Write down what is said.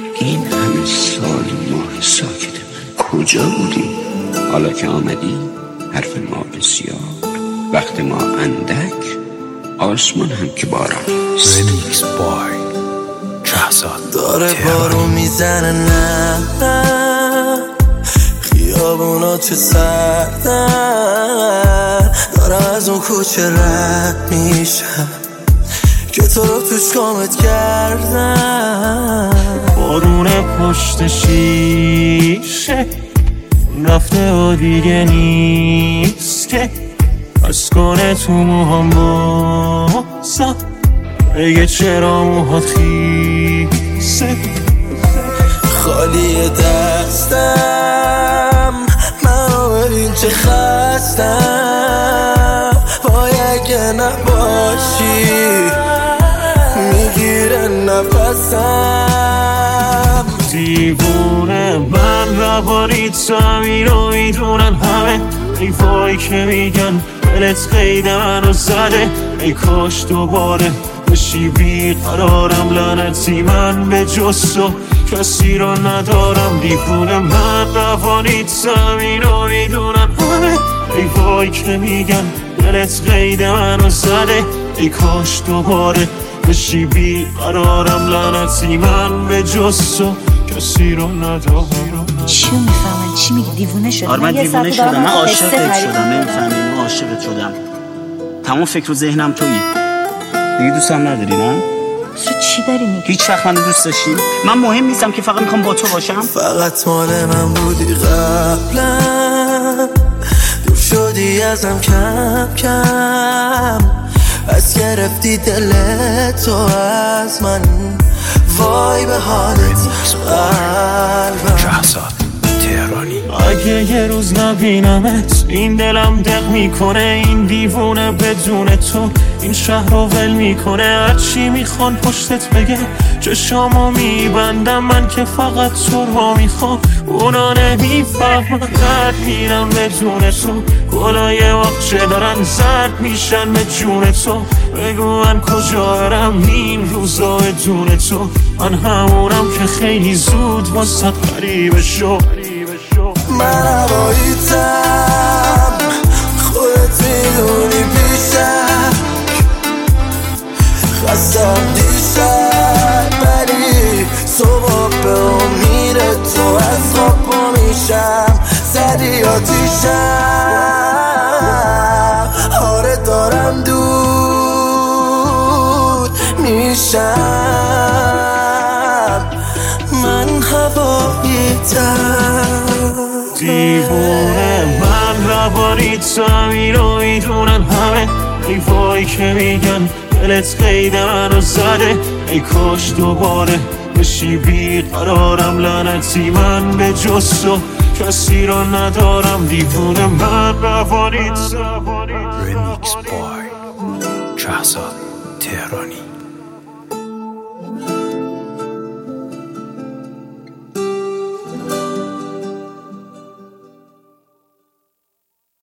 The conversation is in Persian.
این همه سال ماه ساکت من کجا بودی؟ حالا که آمدی حرف ما بسیار، وقت ما اندک، آسمان هم که باران است. رمیکس بای شهزاد داره بارو میزنه نه خیابونا چه سردن، دارم از اون کوچه رد میشم که تو رو توش کامت کردم. بارون پشت شیشه رفته و دیگه نیست که بس کنه تو موهام بازم بگه چرا موهات خیسه. خالی دستم منو ببین چه خستم، وای اگه نباشی میگیره نفسم. دیوونه من روانی تو اینو میدونن همه، ای وای که میگن دلت قید منو زده، ای کاش دوباره بشی بیقرارم. لعنتی من به جز تو کسی رو ندارم. دیوونه من روانی تو اینو میدونن همه، ای وای که میگن دلت قید منو زده، ای کاش دوباره بشی بیقرارم. لعنتی من به جز تو کسی رو ندارم. چی میفهمن؟ چی میگی؟ دیوونه شدم؟ آره من دیوونه شدم، من عاشقت شدم. نمیفهمی؟ من عاشقت شدم. تمام فکر و ذهنم تویی. دیگه دوستم نداری نه؟ تو چی داری میگی؟ هیچ وقت منو دوست داشتی؟ من مهم نیستم که، فقط میخوام با تو باشم. فقط مال من بودی قبلا، دور شدی ازم کم کم، از گرفتی دل تو از من، وای به حالت قلبم. شهزاد تهرانی. اگه یه روز نبینمت این دلم دق میکنه، این دیوونه بدون تو این شهر رو ول میکنه. هرچی میخوان پشتت بگه چشامو میبندم، من که فقط تو رو میخوام. اونا نمیفهمن درد میرم بدون تو، گلای وقت دارن زرد میشن به جون تو. بگو من کجا برم این روزا بدون تو، من همونم که خیلی زود واسه غریبه شو. من هواییتم خودت میدونی بیشتر، خستم دیشب ولی صبح به امید تو از خواب پا میشم. زدی آتیشم، آره دارم دود میشم. من هواییتم. دیوونه من روانی تو اینو میدونن همه، ای وای که میگن دلت قید منو زده، ای کاش دوباره بشی بیقرارم. لعنتی من به جز تو کسی رو ندارم. دیوونه من روانی تو. رمیکس بای شهزاد تهرانی.